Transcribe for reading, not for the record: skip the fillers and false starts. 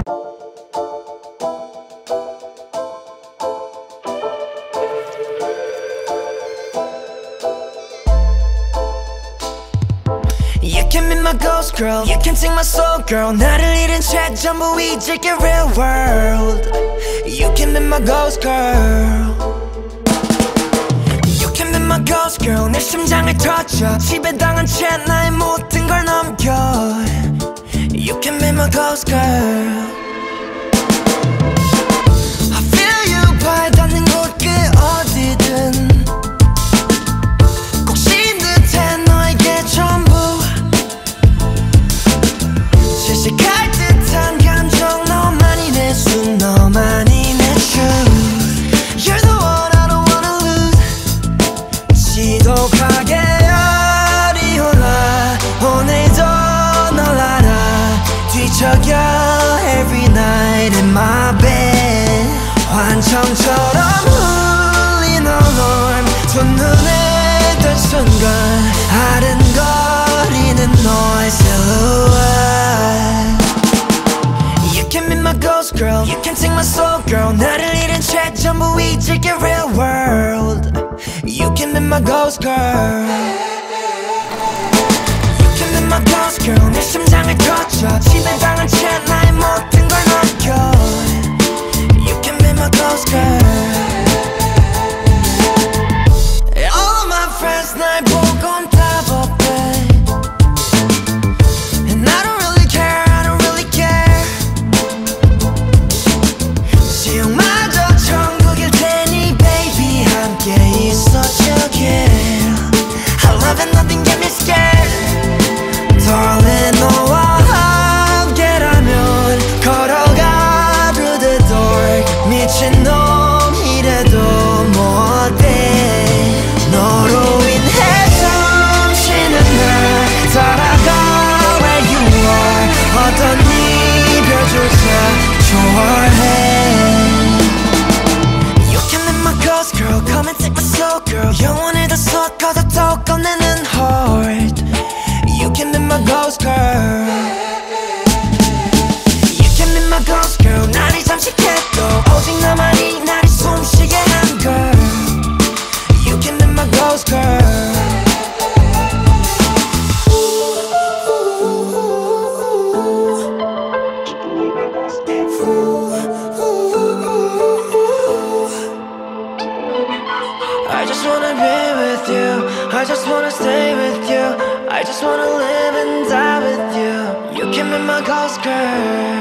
You can be my ghost girl, you can take my soul girl. 나를 잃은 채 전부 잊을게 real world. You can be my ghost girl. You can be my ghost girl. 내 심장을 터져 지배당한 채 나의 모든 걸 넘겨. You can be my ghost girl. I feel you 발 닿는 곳 그 어디든 꼭 신 듯해 너에게 전부 실시할 듯한 감정 너만이 내 숨 너만이 내 truth. You're the one I don't wanna lose. 지독하게 열이 올라 오늘도 널 알아 뒤척여 every night in my bed. 환청처럼 울린 alarm 첫눈에 든 순간 아른거리는 너의 silhouette. You can be my ghost girl, you can take my soul girl. 나를 잃은 채 전부 잊을게 real world. You can be my ghost girl. You can be my ghost girl. 내 심장을 거쳐 지배당한 채 나의 모든 걸 넘겨. You can be my ghost girl. All of my friends 날 보곤 답 없대. And I don't really care, I don't really care. 지옥마저 천국일 테니 baby 함께 있어줄게. I love and nothing get me scared. Darling 너와 함께라면 걸어가 through the door. 미친놈이래도 뭐 어때. 너로 인해 숨쉬는 날 따라가 where you are. 어떤 이별조차 좋아해. You can be my ghost girl, come and take my soul girl. 영혼을 다 쏟아서 또 꺼내는 heart. You can be my ghost girl. You can be my ghost girl. 나를 잠식해도 오직 너만이 나를 숨쉬게 한 girl. You can be my ghost girl. I just wanna be with you. I just wanna stay with you. I just wanna live and die with you. You can be my ghost girl.